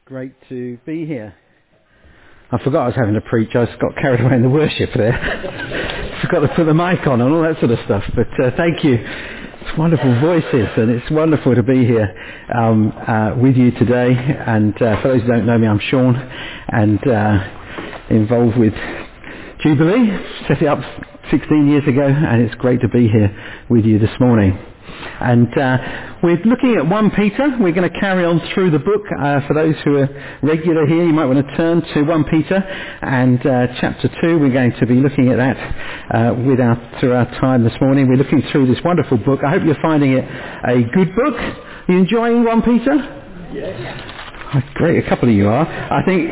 Great to be here. I forgot I was having to preach. I just got carried away in the worship there. Forgot to put the mic on and all that sort of stuff. But thank you. It's wonderful voices, and it's wonderful to be here with you today. And for those who don't know me, I'm Sean, and involved with Jubilee. Set it up 16 years ago, and it's great to be here with you this morning. And we're looking at 1 Peter. We're going to carry on through the book. For those who are regular here, you might want to turn to 1 Peter and chapter 2. We're going to be looking at that through our time this morning. We're looking through this wonderful book. I hope you're finding it a good book. Are you enjoying 1 Peter? Yes. Great, a couple of you are. I think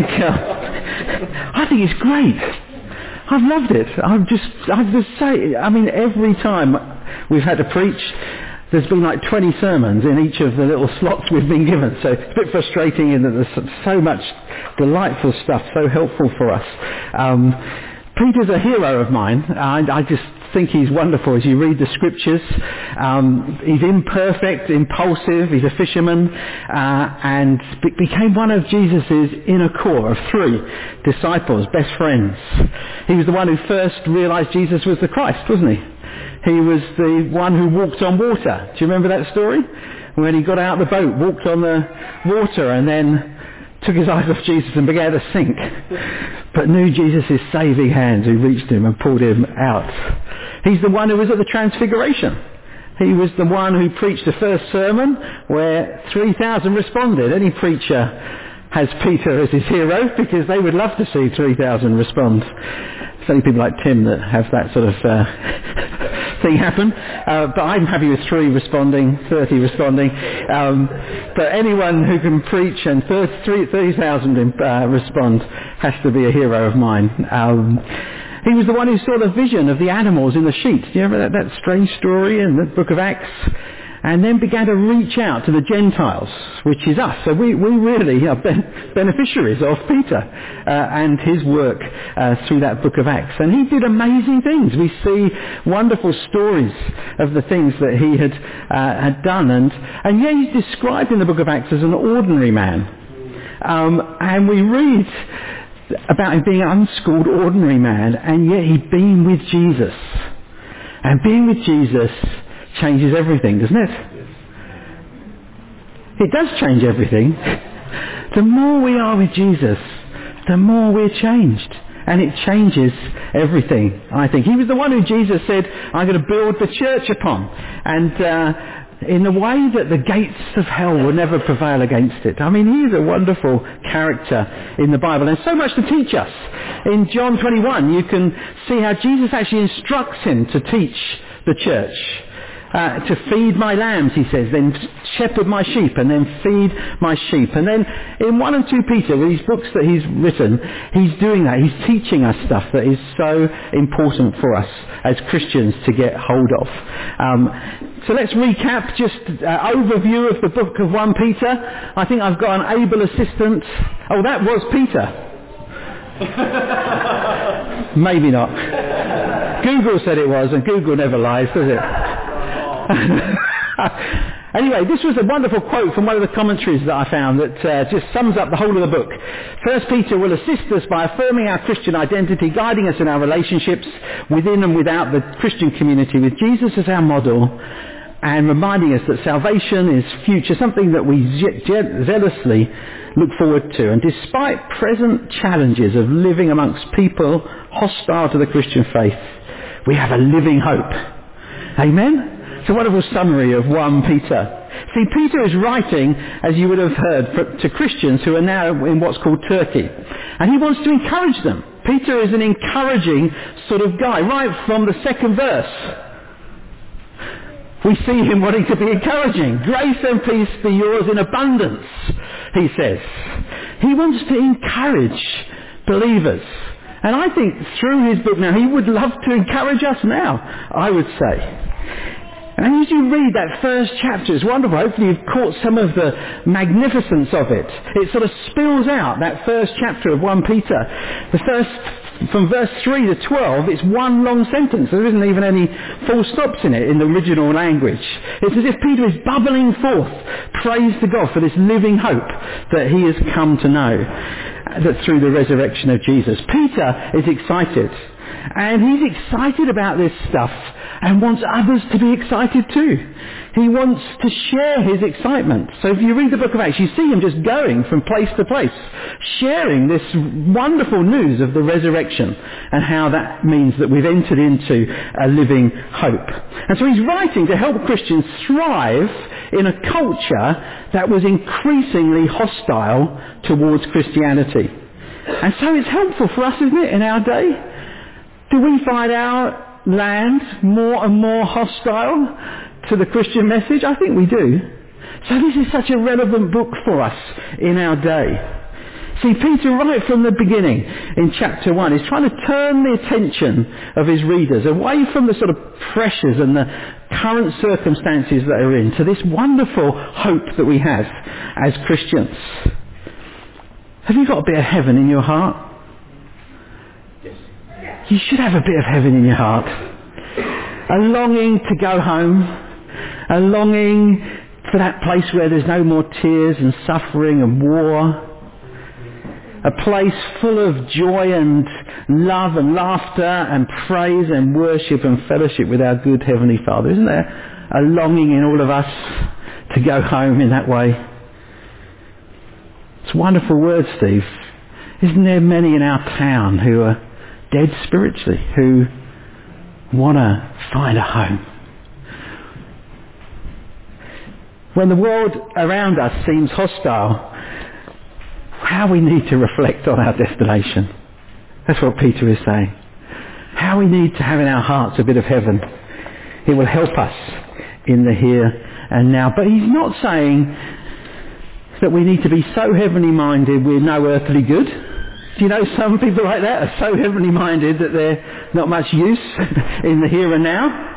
it's great. I've loved it. I just say, every time we've had to preach, there's been like 20 sermons in each of the little slots we've been given. So it's a bit frustrating in that there's so much delightful stuff, so helpful for us. Peter's a hero of mine. I just think he's wonderful as you read the scriptures. He's imperfect, impulsive, he's a fisherman, and became one of Jesus' inner core of 3 disciples, best friends. He was the one who first realised Jesus was the Christ, wasn't he? He was the one who walked on water. Do you remember that story? When he got out of the boat, walked on the water, and then took his eyes off Jesus and began to sink. But knew Jesus' saving hands who reached him and pulled him out. He's the one who was at the Transfiguration. He was the one who preached the first sermon where 3,000 responded. Any preacher has Peter as his hero because they would love to see 3,000 respond. It's only people like Tim that have that sort of thing happen. But I'm happy with 3 responding, 30 responding. But anyone who can preach and 30,000 respond has to be a hero of mine. He was the one who saw the vision of the animals in the sheet. Do you remember that strange story in the book of Acts? And then began to reach out to the Gentiles, which is us. So we really are beneficiaries of Peter and his work through that book of Acts. And he did amazing things. We see wonderful stories of the things that he had done. And yet he's described in the book of Acts as an ordinary man. And we read about him being an unschooled, ordinary man, and yet he'd been with Jesus. And being with Jesus changes everything, doesn't it? It does change everything. The more we are with Jesus, the more we're changed. And it changes everything, I think. He was the one who Jesus said, I'm going to build the church upon. And in a way that the gates of hell will never prevail against it. He is a wonderful character in the Bible, and so much to teach us. In John 21, you can see how Jesus actually instructs him to teach the church. To feed my lambs, he says, then shepherd my sheep, and then feed my sheep. And then in 1 and 2 Peter, with these books that he's written, he's doing that. He's teaching us stuff that is so important for us as Christians to get hold of. So let's recap, just overview of the book of 1 Peter. I think I've got an able assistant. Oh, that was Peter. Maybe not. Google said it was, and Google never lies, does it? Anyway, this was a wonderful quote from one of the commentaries that I found that just sums up the whole of the book. 1 Peter will assist us by affirming our Christian identity, guiding us in our relationships within and without the Christian community, with Jesus as our model, and reminding us that salvation is future, something that we zealously look forward to. And despite present challenges of living amongst people hostile to the Christian faith, we have a living hope. Amen? It's a wonderful summary of 1 Peter. See, Peter is writing, as you would have heard, to Christians who are now in what's called Turkey. And he wants to encourage them. Peter is an encouraging sort of guy, right from the 2nd verse. We see him wanting to be encouraging. Grace and peace be yours in abundance, he says. He wants to encourage believers. And I think through his book now, he would love to encourage us now, I would say. And as you read that first chapter, it's wonderful. Hopefully you've caught some of the magnificence of it. It sort of spills out, that first chapter of 1 Peter. The first from verse 3 to 12, it's one long sentence. There isn't even any full stops in it in the original language. It's as if Peter is bubbling forth praise to God for this living hope that he has come to know, that through the resurrection of Jesus. Peter is excited. And he's excited about this stuff and wants others to be excited too. He wants to share his excitement. So if you read the book of Acts, you see him just going from place to place, sharing this wonderful news of the resurrection and how that means that we've entered into a living hope. And so he's writing to help Christians thrive in a culture that was increasingly hostile towards Christianity. And so it's helpful for us, isn't it, in our day? Do we find our land more and more hostile to the Christian message? I think we do. So this is such a relevant book for us in our day. See, Peter, right from the beginning in chapter 1, is trying to turn the attention of his readers away from the sort of pressures and the current circumstances that are in to this wonderful hope that we have as Christians. Have you got a bit of heaven in your heart? You should have a bit of heaven in your heart. A longing to go home. A longing for that place where there's no more tears and suffering and war. A place full of joy and love and laughter and praise and worship and fellowship with our good Heavenly Father. Isn't there a longing in all of us to go home in that way? It's wonderful words, Steve. Isn't there many in our town who are dead spiritually, who want to find a home? When the world around us seems hostile, how we need to reflect on our destination. That's what Peter is saying. How we need to have in our hearts a bit of heaven. It will help us in the here and now. But he's not saying that we need to be so heavenly minded we're no earthly good. Do you know some people like that are so heavenly minded that they're not much use in the here and now?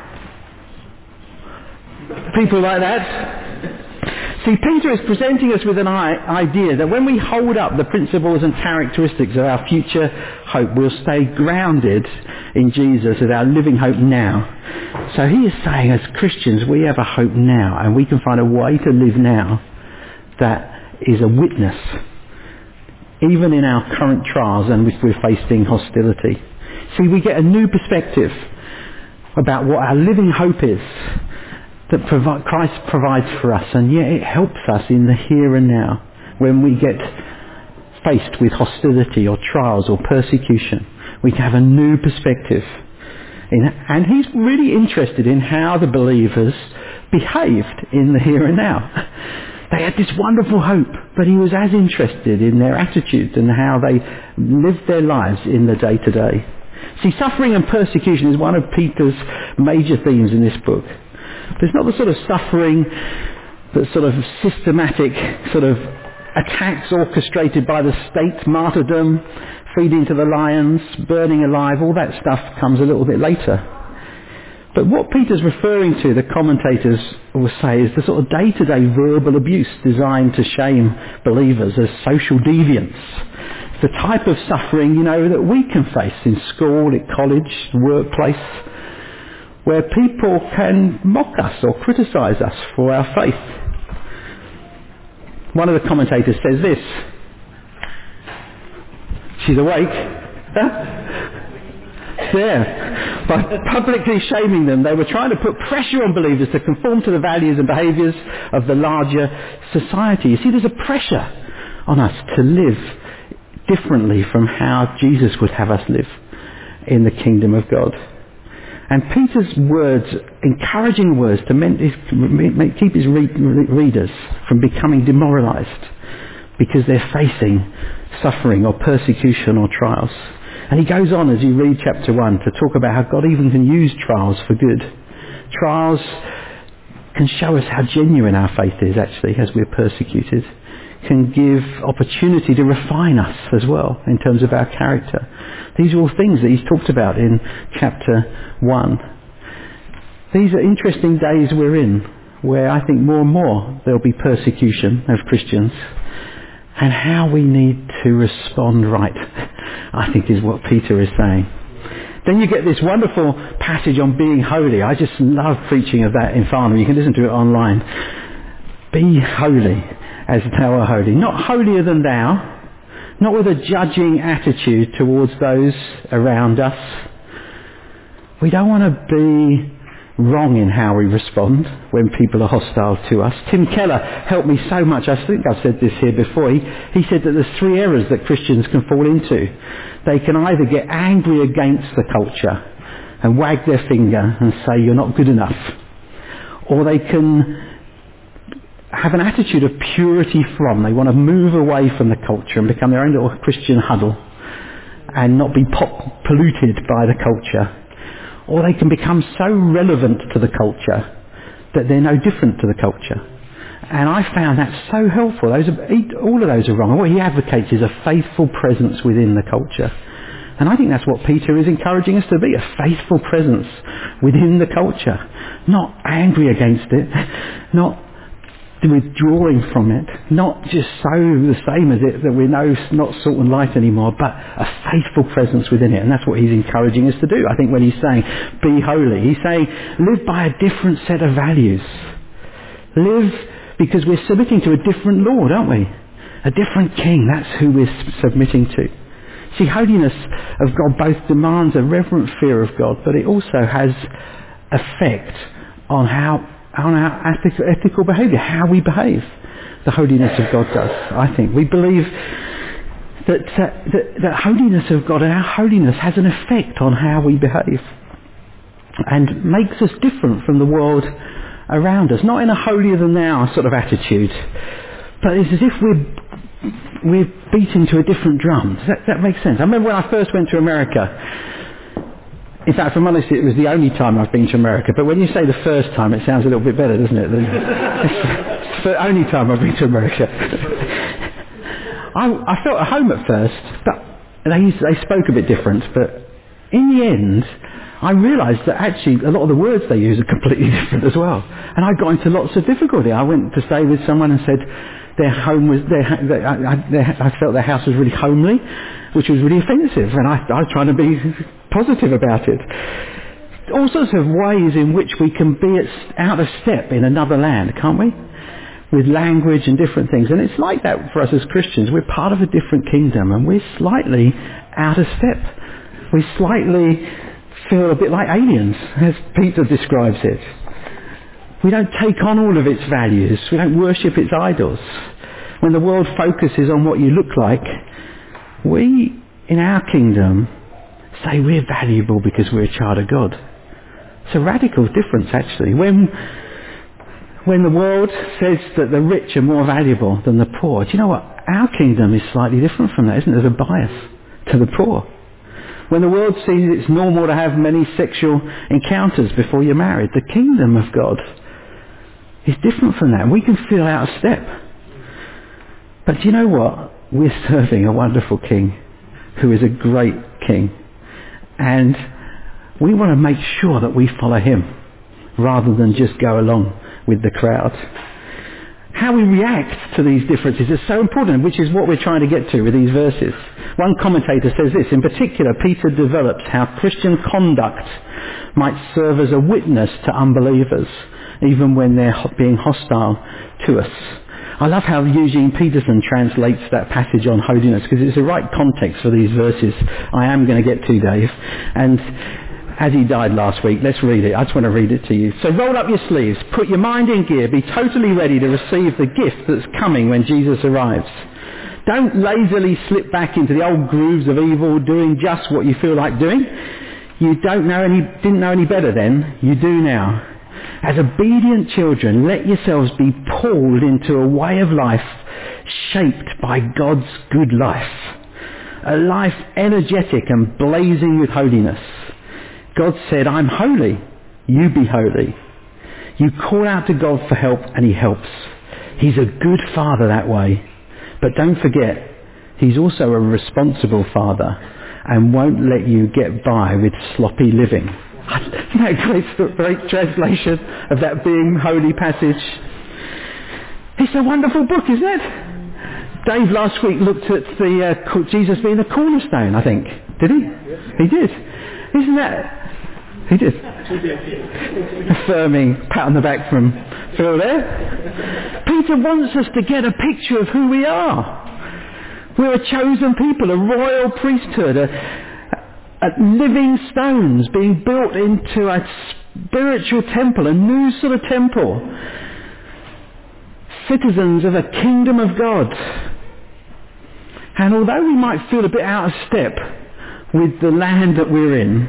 People like that. See, Peter is presenting us with an idea that when we hold up the principles and characteristics of our future hope, we'll stay grounded in Jesus as our living hope now. So he is saying, as Christians, we have a hope now, and we can find a way to live now that is a witness, even in our current trials and if we're facing hostility. See, we get a new perspective about what our living hope is that Christ provides for us, and yet it helps us in the here and now when we get faced with hostility or trials or persecution. We can have a new perspective. And he's really interested in how the believers behaved in the here and now. They had this wonderful hope, but he was as interested in their attitudes and how they lived their lives in the day-to-day. See, suffering and persecution is one of Peter's major themes in this book. There's not the sort of suffering, the sort of systematic sort of attacks orchestrated by the state, martyrdom, feeding to the lions, burning alive. All that stuff comes a little bit later. But what Peter's referring to, the commentators will say, is the sort of day-to-day verbal abuse designed to shame believers as social deviants. It's the type of suffering, that we can face in school, at college, workplace, where people can mock us or criticise us for our faith. One of the commentators says this. She's awake. There. By publicly shaming them, they were trying to put pressure on believers to conform to the values and behaviours of the larger society. You see, there's a pressure on us to live differently from how Jesus would have us live in the kingdom of God. And Peter's words, encouraging words to keep his readers from becoming demoralised because they're facing suffering or persecution or trials. And he goes on as you read chapter 1 to talk about how God even can use trials for good. Trials can show us how genuine our faith is actually as we're persecuted. Can give opportunity to refine us as well in terms of our character. These are all things that he's talked about in chapter 1. These are interesting days we're in, where I think more and more there'll be persecution of Christians, and how we need to respond right I think is what Peter is saying. Then you get this wonderful passage on being holy. I just love preaching of that in Farnham. You can listen to it online. Be holy as thou art holy. Not holier than thou, not with a judging attitude towards those around us. We don't want to be wrong in how we respond when people are hostile to us. Tim Keller helped me so much. I think I've said this here before. He said that there's three errors that Christians can fall into. They can either get angry against the culture and wag their finger and say you're not good enough, or they can have an attitude of purity from. They want to move away from the culture and become their own little Christian huddle and not be polluted by the culture. Or they can become so relevant to the culture that they're no different to the culture. And I found that so helpful. All of those are wrong. And what he advocates is a faithful presence within the culture. And I think that's what Peter is encouraging us to be, a faithful presence within the culture. Not angry against it, not withdrawing from it, not just so the same as it that we know it's not salt and light anymore, but a faithful presence within it. And that's what he's encouraging us to do. I think when he's saying be holy, he's saying live by a different set of values. Live because we're submitting to a different Lord, aren't we? A different King. That's who we're submitting to. See, holiness of God both demands a reverent fear of God, but it also has effect on our ethical behaviour, how we behave. The holiness of God does, I think. We believe that holiness of God and our holiness has an effect on how we behave and makes us different from the world around us. Not in a holier than thou sort of attitude, but it's as if we're beating to a different drum. Does that make sense? I remember when I first went to America. In fact, if I'm honest, it was the only time I've been to America. But when you say the first time, it sounds a little bit better, doesn't it? It's the only time I've been to America. I felt at home at first, but they spoke a bit different. But in the end, I realised that actually a lot of the words they use are completely different as well. And I got into lots of difficulty. I went to stay with someone and said their home was, I felt their house was really homely, which was really offensive. And I was trying to be positive about it. All sorts of ways in which we can be out of step in another land, can't we? With language and different things. And it's like that for us as Christians. We're part of a different kingdom and we're slightly out of step. We slightly feel a bit like aliens, as Peter describes it. We don't take on all of its values. We don't worship its idols. When the world focuses on what you look like, we, in our kingdom, say we're valuable because we're a child of God. It's a radical difference, actually. When the world says that the rich are more valuable than the poor, do you know what? Our kingdom is slightly different from that, isn't it? There's a bias to the poor. When the world sees it's normal to have many sexual encounters before you're married, the kingdom of God is different from that. We can feel out of step. But do you know what? We're serving a wonderful King who is a great King. And we want to make sure that we follow him rather than just go along with the crowd. How we react to these differences is so important, which is what we're trying to get to with these verses. One commentator says this: in particular, Peter develops how Christian conduct might serve as a witness to unbelievers, even when they're being hostile to us. I love how Eugene Peterson translates that passage on holiness, because it's the right context for these verses I am going to get to, Dave. And as he died last week, let's read it. I just want to read it to you. So roll up your sleeves, put your mind in gear, be totally ready to receive the gift that's coming when Jesus arrives. Don't lazily slip back into the old grooves of evil, doing just what you feel like doing. You didn't know any better then. You do now. As obedient children, let yourselves be pulled into a way of life shaped by God's good life. A life energetic and blazing with holiness. God said, I'm holy, you be holy. You call out to God for help and he helps. He's a good father that way. But don't forget, he's also a responsible father and won't let you get by with sloppy living. Isn't that a great translation of that being holy passage? It's a wonderful book, isn't it? Dave last week looked at Jesus being the cornerstone, I think. Did he? He did. Isn't that... He did. Affirming pat on the back from Phil there. Peter wants us to get a picture of who we are. We're a chosen people, a royal priesthood, a living stones being built into a spiritual temple, a new sort of temple. Citizens of a kingdom of God. And although we might feel a bit out of step with the land that we're in,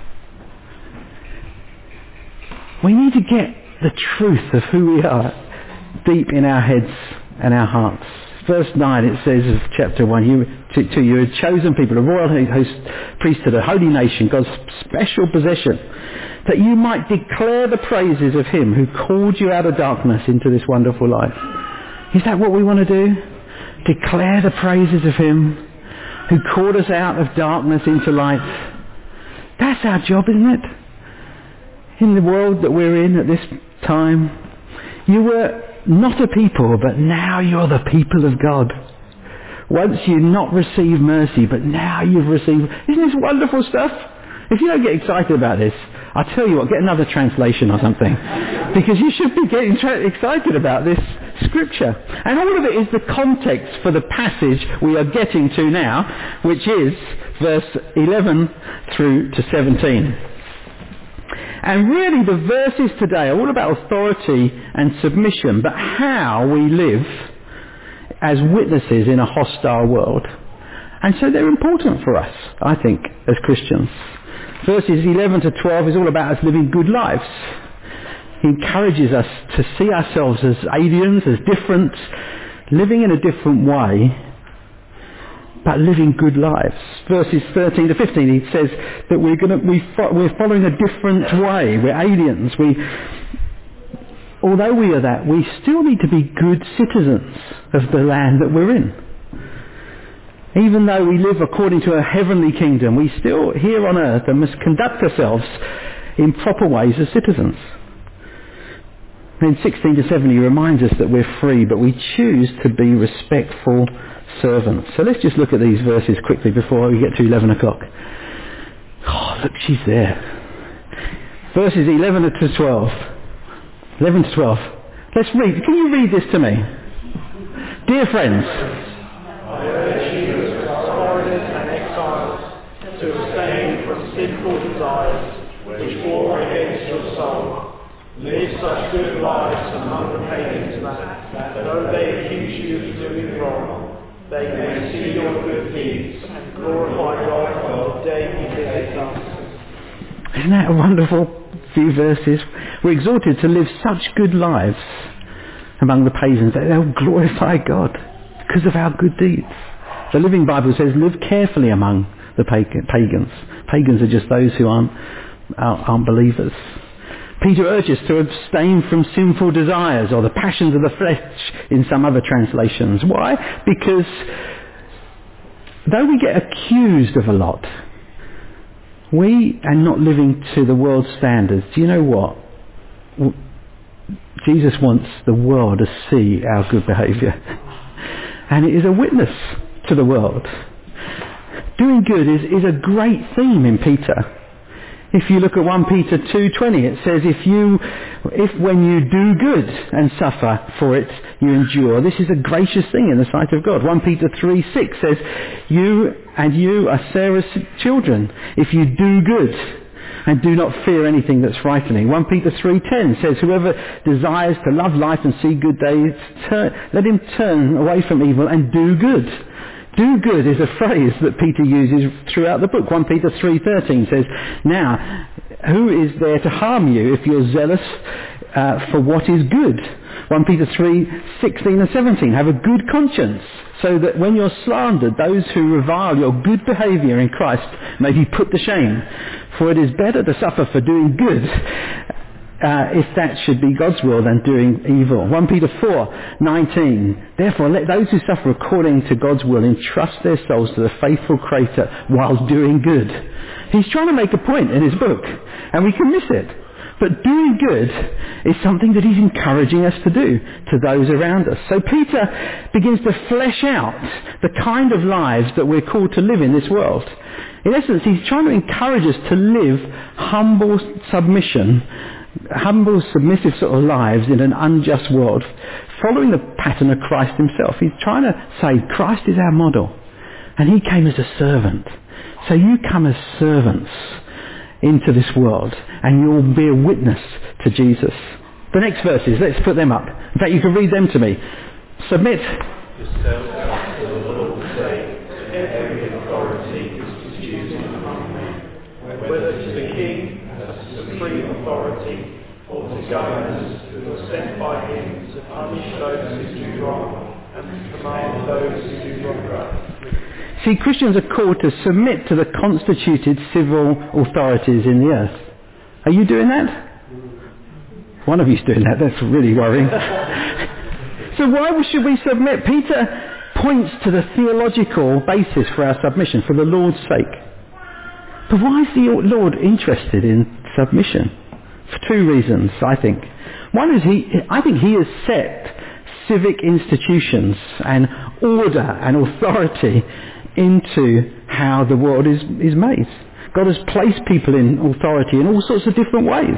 we need to get the truth of who we are deep in our heads and our hearts. Verse 9 it says of chapter 1, you're a chosen people, a royal priesthood, a holy nation, God's special possession, that you might declare the praises of him who called you out of darkness into this wonderful light. Is that what we want to do? Declare the praises of him who called us out of darkness into light. That's our job, isn't it? In the world that we're in at this time, you were not a people, but now you're the people of God. Once you not received mercy, but now you've received... Isn't this wonderful stuff? If you don't get excited about this, I'll tell you what, get another translation or something. Because you should be getting excited about this scripture. And all of it is the context for the passage we are getting to now, which is verse 11 through to 17. And really the verses today are all about authority and submission, but how we live as witnesses in a hostile world. And so they're important for us, I think, as Christians. Verses 11 to 12 is all about us living good lives. He encourages us to see ourselves as aliens, as different, living in a different way, but living good lives. Verses 13 to 15, he says that we're following a different way. We're aliens. Although we are that, we still need to be good citizens of the land that we're in. Even though we live according to a heavenly kingdom, we still, here on earth, and must conduct ourselves in proper ways as citizens. In 16 to 17, he reminds us that we're free, but we choose to be respectful servants. So let's just look at these verses quickly before we get to 11 o'clock. Oh, look, she's there. Verses 11 to 12. 11 to 12. Let's read. Can you read this to me? Dear friends, I urge you as foreigners and exiles to abstain from sinful desires which war against your soul. Live such good lives among the pagans that though they accuse you of doing wrong, they may see your good deeds and glorify God on the day he visits us. Isn't that a wonderful few verses? We're exhorted to live such good lives among the pagans that they'll glorify God because of our good deeds. The Living Bible says, live carefully among the pagans. Pagans are just those who aren't believers. Peter urges to abstain from sinful desires or the passions of the flesh in some other translations. Why? Because though we get accused of a lot, we are not living to the world's standards. Do you know what? Jesus wants the world to see our good behaviour. And it is a witness to the world. Doing good is a great theme in Peter. If you look at 1 Peter 2:20, it says, if when you do good and suffer for it, you endure, this is a gracious thing in the sight of God. 1 Peter 3:6 says, you are Sarah's children, if you do good and do not fear anything that's frightening. 1 Peter 3:10 says, whoever desires to love life and see good days, let him turn away from evil and do good. Do good is a phrase that Peter uses throughout the book. 1 Peter 3:13 says, now, who is there to harm you if you're zealous for what is good? 1 Peter 3:16 and 17, have a good conscience, so that when you're slandered, those who revile your good behaviour in Christ may be put to shame. For it is better to suffer for doing good, if that should be God's will, than doing evil. 1 Peter 4:19, therefore let those who suffer according to God's will entrust their souls to the faithful Creator while doing good. He's trying to make a point in his book, and we can miss it. But doing good is something that he's encouraging us to do to those around us. So Peter begins to flesh out the kind of lives that we're called to live in this world. In essence, he's trying to encourage us to live humble submission, humble, submissive sort of lives in an unjust world, following the pattern of Christ himself. He's trying to say Christ is our model, and he came as a servant. So you come as servants into this world, and you'll be a witness to Jesus. The next verses, let's put them up. In fact, you can read them to me. Submit yourself to the Lord's sake, every authority instituted among men, whether to the king as supreme authority, or to governors who are sent by him to punish those who do wrong and to command those who do wrong. See, Christians are called to submit to the constituted civil authorities in the earth. Are you doing that? One of you's doing that. That's really worrying. So why should we submit? Peter points to the theological basis for our submission, for the Lord's sake. But why is the Lord interested in submission? For two reasons, I think. One is I think he has set civic institutions and order and authority into how the world is made. God has placed people in authority in all sorts of different ways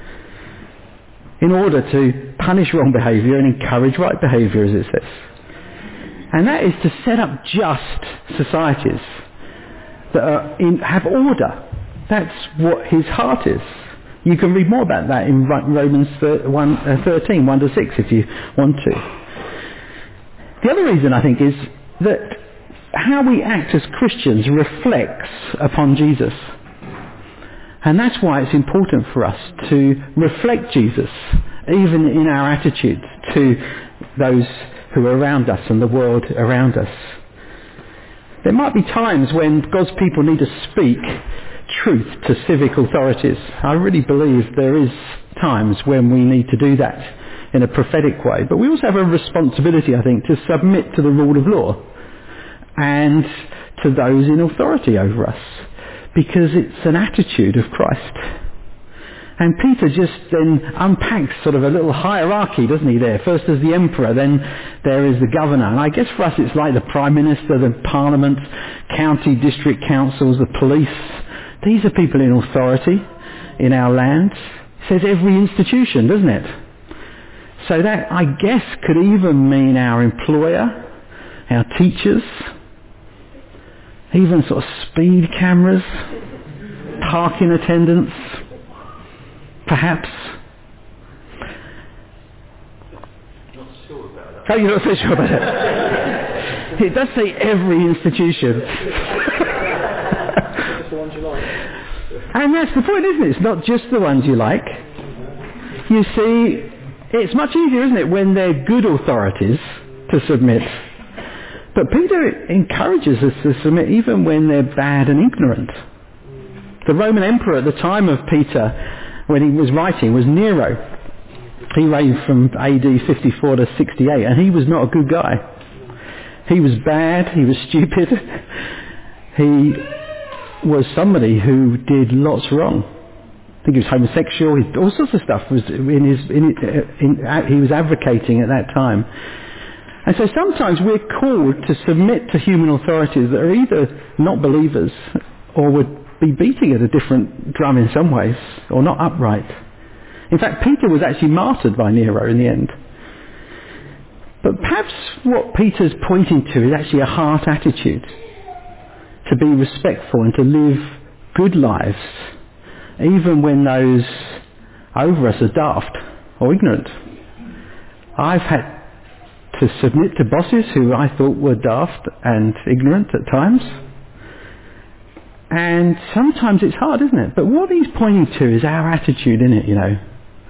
in order to punish wrong behaviour and encourage right behaviour, as it says. And that is to set up just societies that have order. That's what his heart is. You can read more about that in Romans 13, 1-6, if you want to. The other reason, I think, is that how we act as Christians reflects upon Jesus. And that's why it's important for us to reflect Jesus, even in our attitude to those who are around us and the world around us. There might be times when God's people need to speak truth to civic authorities. I really believe there is times when we need to do that in a prophetic way. But we also have a responsibility, I think, to submit to the rule of law and to those in authority over us, because it's an attitude of Christ. And Peter just then unpacks sort of a little hierarchy, doesn't he, there? First there's the emperor, then there is the governor. And I guess for us it's like the prime minister, the parliament, county, district councils, the police. These are people in authority in our land. It says every institution, doesn't it? So that, I guess, could even mean our employer, our teachers, even sort of speed cameras, parking attendants, perhaps. Not sure about that. Oh, you're not so sure about it? It does say every institution. Just the ones you like. And that's the point, isn't it? It's not just the ones you like. You see, it's much easier, isn't it, when they're good authorities to submit. But Peter encourages us to submit even when they're bad and ignorant. The Roman emperor at the time of Peter, when he was writing, was Nero. He reigned from AD 54 to 68, and he was not a good guy. He was bad, he was stupid, he was somebody who did lots wrong. I think he was homosexual, all sorts of stuff was he was advocating at that time. And so sometimes we're called to submit to human authorities that are either not believers or would be beating at a different drum in some ways, or not upright. In fact, Peter was actually martyred by Nero in the end. But perhaps what Peter's pointing to is actually a heart attitude, to be respectful and to live good lives, even when those over us are daft or ignorant. I've had to submit to bosses who I thought were daft and ignorant at times. And sometimes it's hard, isn't it? But what he's pointing to is our attitude in it, you know.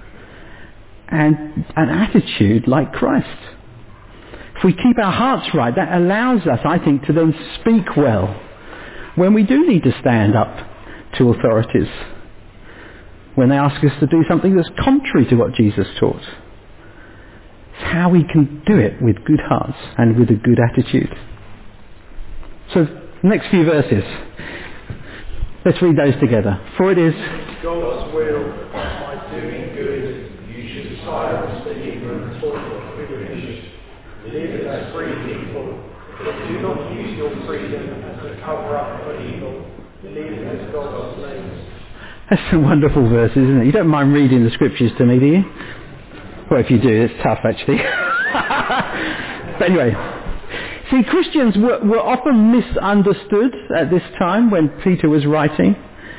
And an attitude like Christ. If we keep our hearts right, that allows us, I think, to then speak well when we do need to stand up to authorities, when they ask us to do something that's contrary to what Jesus taught. It's how we can do it with good hearts and with a good attitude. So, next few verses. Let's read those together. For it is God's will, my doing good, you should silence the ignorant talk of privilege. Live as free people, but do not use your freedom as a cover-up for evil. Live as God slaves. That's some wonderful verses, isn't it? You don't mind reading the scriptures to me, do you? Well, if you do, it's tough, actually. But anyway, see, Christians were often misunderstood at this time when Peter was writing.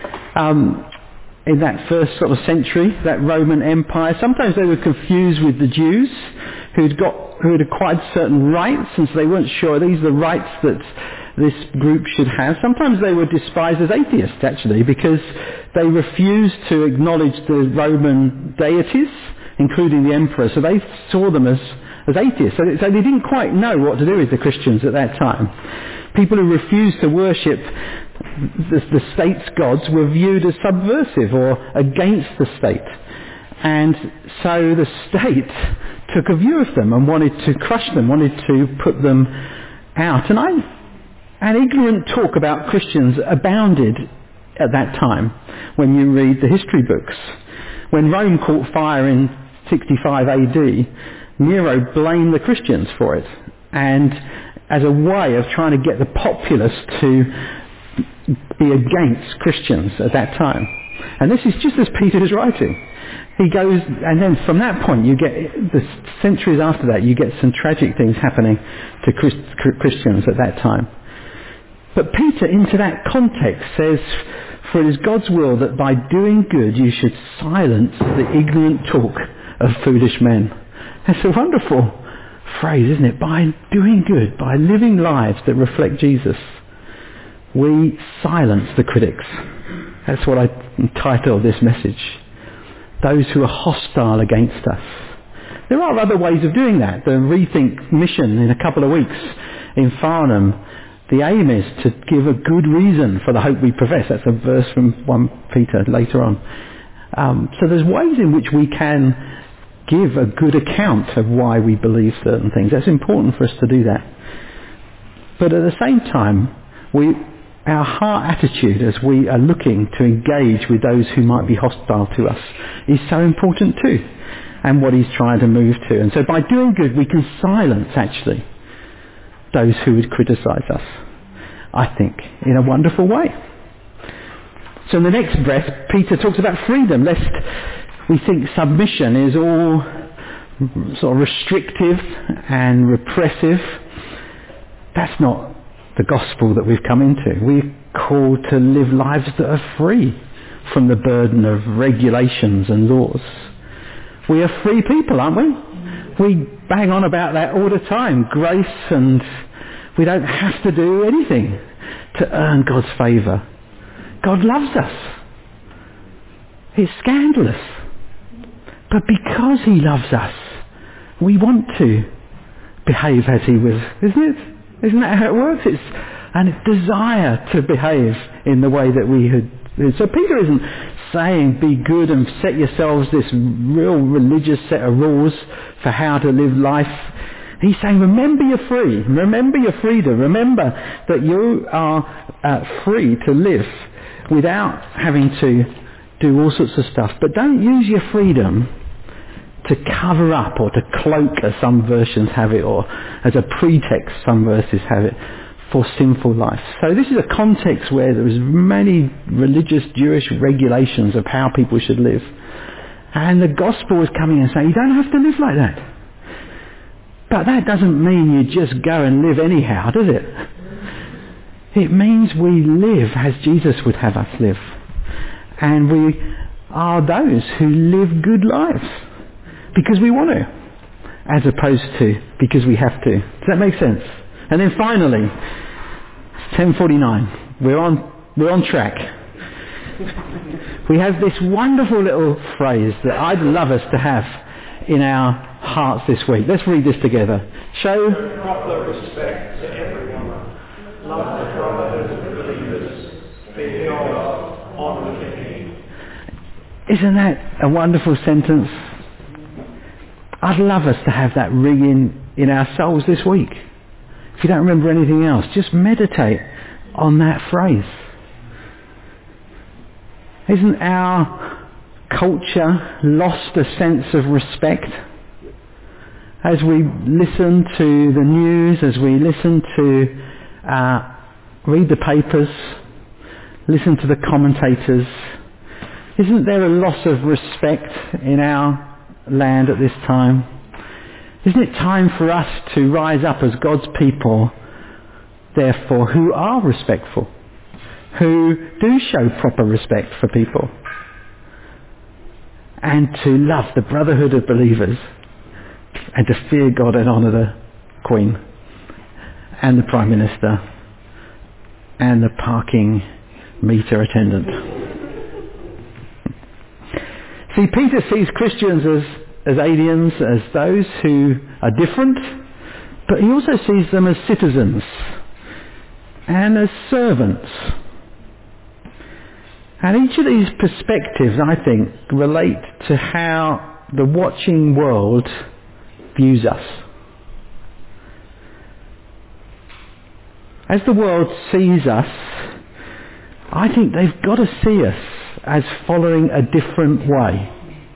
In that first sort of century, that Roman Empire, sometimes they were confused with the Jews who had acquired certain rights, and so they weren't sure these are the rights that this group should have. Sometimes they were despised as atheists, actually, because they refused to acknowledge the Roman deities, including the emperor, so they saw them as atheists. So they didn't quite know what to do with the Christians at that time. People who refused to worship the state's gods were viewed as subversive or against the state. And so the state took a view of them and wanted to crush them, wanted to put them out. And ignorant talk about Christians abounded at that time when you read the history books. When Rome caught fire in 65 AD, Nero blamed the Christians for it, and as a way of trying to get the populace to be against Christians at that time. And this is just as Peter is writing. He goes, and then from that point you get, the centuries after that, you get some tragic things happening to Christians at that time. But Peter, into that context, says, for it is God's will that by doing good you should silence the ignorant talk of foolish men. That's a wonderful phrase, isn't it? By doing good, by living lives that reflect Jesus, we silence the critics. That's what I entitled this message. Those who are hostile against us. There are other ways of doing that. The Rethink mission in a couple of weeks in Farnham, the aim is to give a good reason for the hope we profess. That's a verse from 1 Peter later on. So there's ways in which we can give a good account of why we believe certain things. That's important for us to do that. But at the same time, our heart attitude as we are looking to engage with those who might be hostile to us is so important too, and what he's trying to move to. And so by doing good, we can silence, actually, those who would criticise us, I think, in a wonderful way. So in the next breath, Peter talks about freedom, lest we think submission is all sort of restrictive and repressive. That's not the gospel that we've come into. We're called to live lives that are free from the burden of regulations and laws. We are free people, aren't we? We bang on about that all the time. Grace, and we don't have to do anything to earn God's favour. God loves us. It's scandalous. But because he loves us, we want to behave as he will, isn't it? Isn't that how it works? It's a desire to behave in the way that we had. So Peter isn't saying be good and set yourselves this real religious set of rules for how to live life. He's saying remember you're free. Remember your freedom. Remember that you are free to live without having to do all sorts of stuff. But don't use your freedom to cover up or to cloak, as some versions have it, or as a pretext, some verses have it, for sinful life. So this is a context where there is many religious Jewish regulations of how people should live. And the gospel is coming and saying, you don't have to live like that. But that doesn't mean you just go and live anyhow, does it? It means we live as Jesus would have us live. And we are those who live good lives. Because we want to, as opposed to because we have to. Does that make sense? And then finally, 10:49. We're on track. We have this wonderful little phrase that I'd love us to have in our hearts this week. Let's read this together. Show proper respect to everyone. Love the brotherhood of believers. Fear God. Honour the King. Isn't that a wonderful sentence? I'd love us to have that ring in our souls this week. If you don't remember anything else, just meditate on that phrase. Isn't our culture lost a sense of respect? As we listen to the news, as we listen to read the papers, listen to the commentators, isn't there a loss of respect in our land at this time? Isn't it time for us to rise up as God's people, therefore, who are respectful, who do show proper respect for people, and to love the brotherhood of believers, and to fear God and honour the Queen and the Prime Minister and the parking meter attendant? See, Peter sees Christians as aliens, as those who are different, but he also sees them as citizens and as servants. And each of these perspectives, I think, relate to how the watching world views us. As the world sees us, I think they've got to see us as following a different way.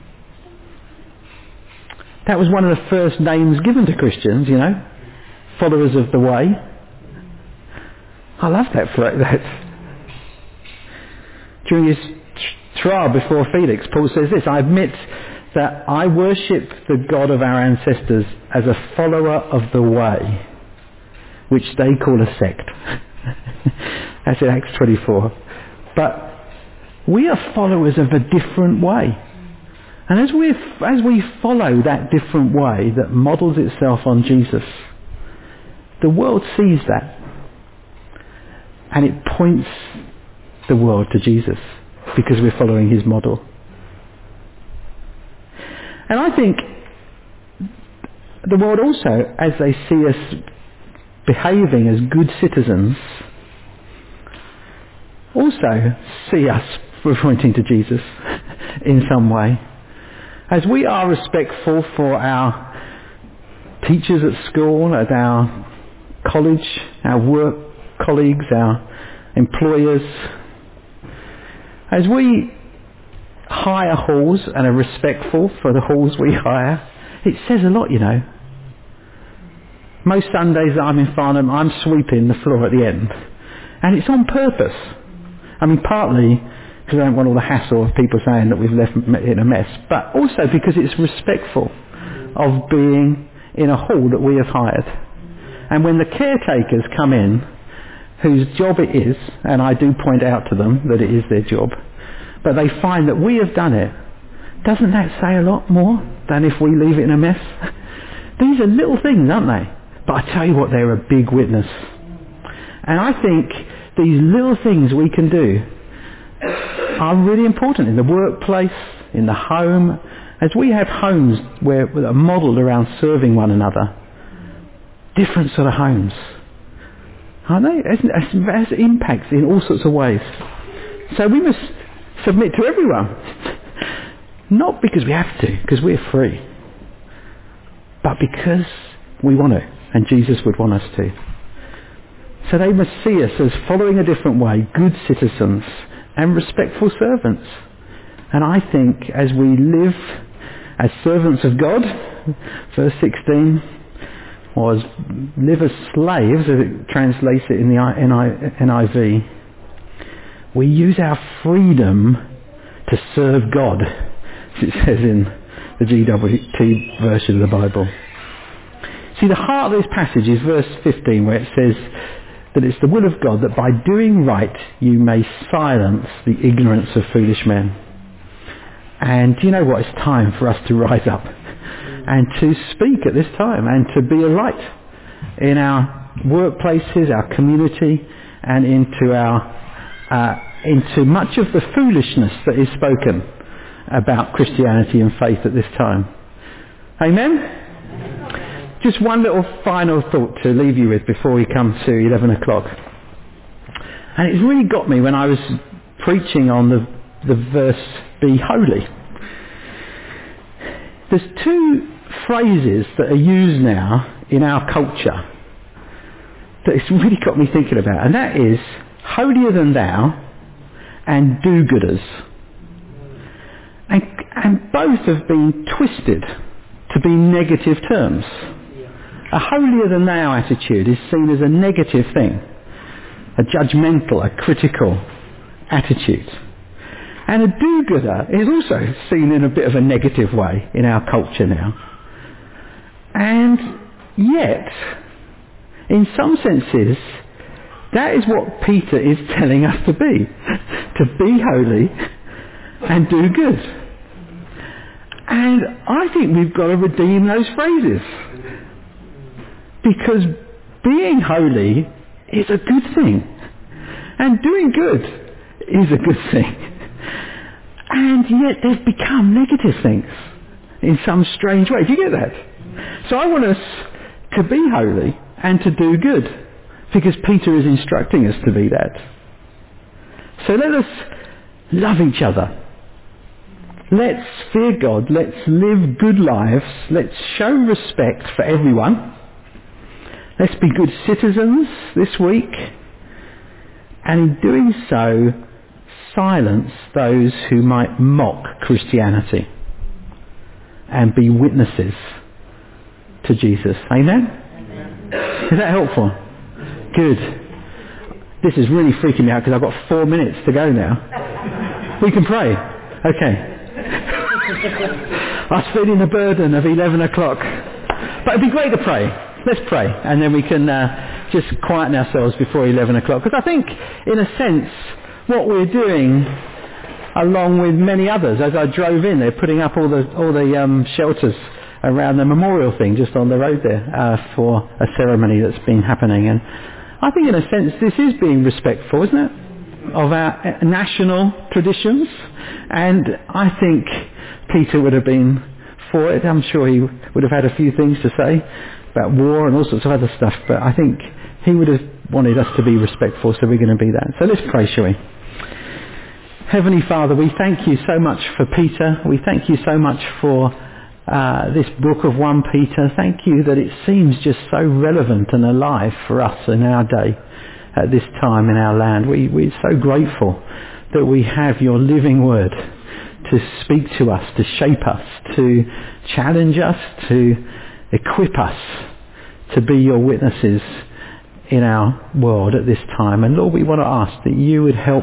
That was one of the first names given to Christians, followers of the way. I love that. During his trial before Felix, Paul says this: I admit that I worship the God of our ancestors as a follower of the way, which they call a sect. That's in Acts 24. But we are followers of a different way. And as we follow that different way that models itself on Jesus, the world sees that. And it points the world to Jesus because we're following his model. And I think the world also, as they see us behaving as good citizens, also see us pointing to Jesus in some way. As we are respectful for our teachers at school, at our college, our work colleagues, our employers, as we hire halls and are respectful for the halls we hire, it says a lot, Most Sundays that I'm in Farnham, I'm sweeping the floor at the end. And it's on purpose. Partly because I don't want all the hassle of people saying that we've left it in a mess, but also because it's respectful of being in a hall that we have hired. And when the caretakers come in, whose job it is, and I do point out to them that it is their job, but they find that we have done it, doesn't that say a lot more than if we leave it in a mess? These are little things, aren't they? But I tell you what, they're a big witness. And I think these little things we can do are really important in the workplace, in the home, as we have homes where are modelled around serving one another. Different sort of homes, aren't they? It has impacts in all sorts of ways. So we must submit to everyone. Not because we have to, because we're free, but because we want to, and Jesus would want us to. So they must see us as following a different way, good citizens and respectful servants. And I think as we live as servants of God, verse 16, or as live as slaves, as it translates it in the NIV, we use our freedom to serve God, as it says in the GWT version of the Bible. See, the heart of this passage is verse 15, where it says that it's the will of God that by doing right you may silence the ignorance of foolish men. And do you know what? It's time for us to rise up and to speak at this time and to be a light in our workplaces, our community, and into much of the foolishness that is spoken about Christianity and faith at this time. Amen? Just one little final thought to leave you with before we come to 11 o'clock. And it's really got me when I was preaching on the verse, be holy. There's two phrases that are used now in our culture that it's really got me thinking about. And that is holier than thou and do-gooders. And And both have been twisted to be negative terms. A holier-than-thou attitude is seen as a negative thing, a judgmental, a critical attitude. And a do-gooder is also seen in a bit of a negative way in our culture now. And yet, in some senses, that is what Peter is telling us to be holy and do good. And I think we've got to redeem those phrases. Because being holy is a good thing. And doing good is a good thing. And yet they've become negative things in some strange way. Do you get that? So I want us to be holy and to do good. Because Peter is instructing us to be that. So let us love each other. Let's fear God. Let's live good lives. Let's show respect for everyone. Let's be good citizens this week. And in doing so, silence those who might mock Christianity and be witnesses to Jesus. Amen? Is that helpful? Good. This is really freaking me out because I've got 4 minutes to go now. We can pray. Okay. I was feeling the burden of 11 o'clock. But it'd be great to pray. Let's pray. And then we can just quieten ourselves before 11 o'clock. Because I think, in a sense, what we're doing, along with many others, as I drove in, they're putting up all the shelters around the memorial thing just on the road there for a ceremony that's been happening. And I think in a sense this is being respectful, isn't it, of our national traditions. And I think Peter would have been for it. I'm sure he would have had a few things to say about war and all sorts of other stuff, but I think he would have wanted us to be respectful, so we're going to be that. So let's pray, shall we? Heavenly Father, we thank you so much for Peter. We thank you so much for this book of 1 Peter. Thank you that it seems just so relevant and alive for us in our day, at this time in our land. We're so grateful that we have your living word to speak to us, to shape us, to challenge us, to equip us to be your witnesses in our world at this time. And Lord, we want to ask that you would help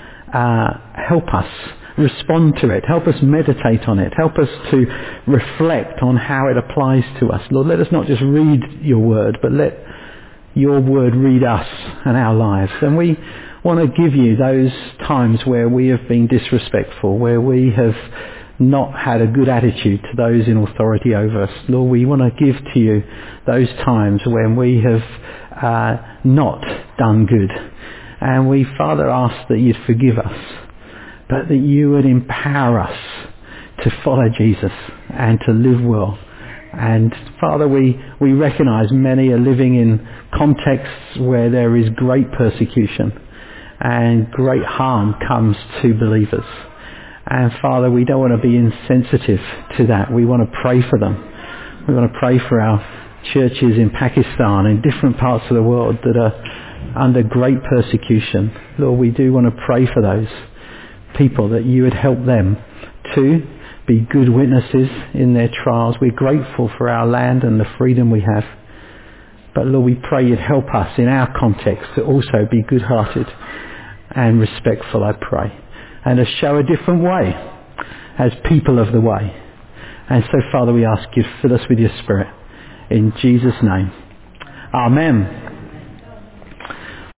us respond to it. Help us meditate on it. Help us to reflect on how it applies to us. Lord, let us not just read your word, but let your word read us and our lives. And we want to give you those times where we have been disrespectful, where we have not had a good attitude to those in authority over us. Lord, we want to give to you those times when we have not done good. And we, Father, ask that you'd forgive us, but that you would empower us to follow Jesus and to live well. And Father, we recognise many are living in contexts where there is great persecution and great harm comes to believers. And Father, we don't want to be insensitive to that. We want to pray for them. We want to pray for our churches in Pakistan and different parts of the world that are under great persecution. Lord, we do want to pray for those people, that you would help them to be good witnesses in their trials. We're grateful for our land and the freedom we have. But Lord, we pray you'd help us in our context to also be good-hearted and respectful, I pray. And to show a different way as people of the way. And so, Father, we ask you to fill us with your Spirit. In Jesus' name. Amen.